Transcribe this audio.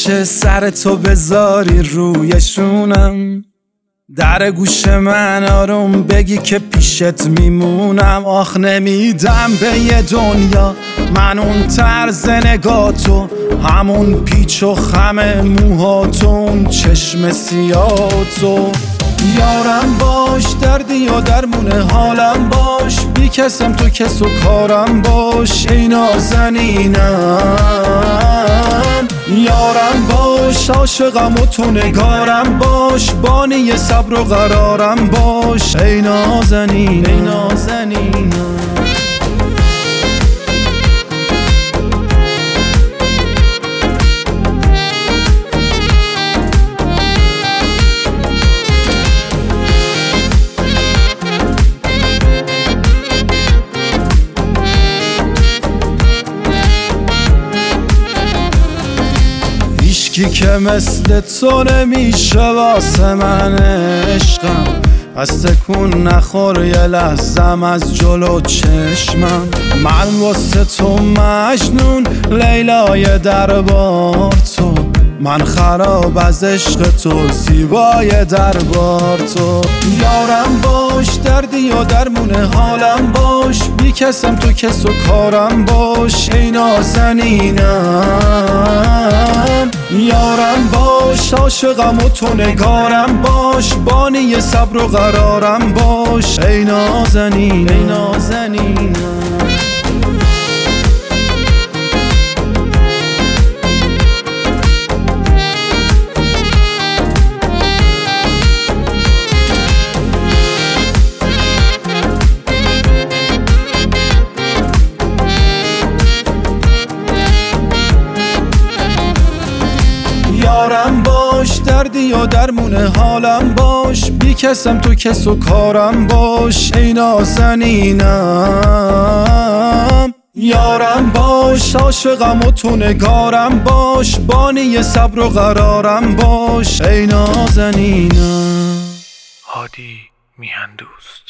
که سرتو بذاری رویشونم، در گوش من آروم بگی که پیشت میمونم. آخ نمیدم به یه دنیا من اون طرز نگاتو، همون پیچ و خم موهاتو، اون چشم سیاهاتو. یارم باش، دردی یا درمون حالم باش، بی کسم تو کس و کارم باش ای نازنینم. یارم باش، عاشقم و تو نگارم باش، بانی صبر و قرارم باش ای نازنین، ای نازنینم. هیچکی که مثل تو نمیشه واسه من عشقم، از تکون نخور یه لحظم از جلو چشمم. من واسه تو مجنون، لیلای دربار تو، من خراب از عشق تو، زیبای دربار تو. یارم باش، دردی یا درمون حالم باش، بی کسم تو کس و کارم باش ای نازنینم. یارم باش، عاشقم و تو نگارم باش، بانی صبر و قرارم باش ای نازنین، ای نازنینم. یارم باش، دردی یا درمون حالم باش، بی کسم تو کس و کارم باش ای نازنینم. یارم باش، عاشقم و تو نگارم باش، بانی صبر و قرارم باش ای نازنینم. هادی میهندوست.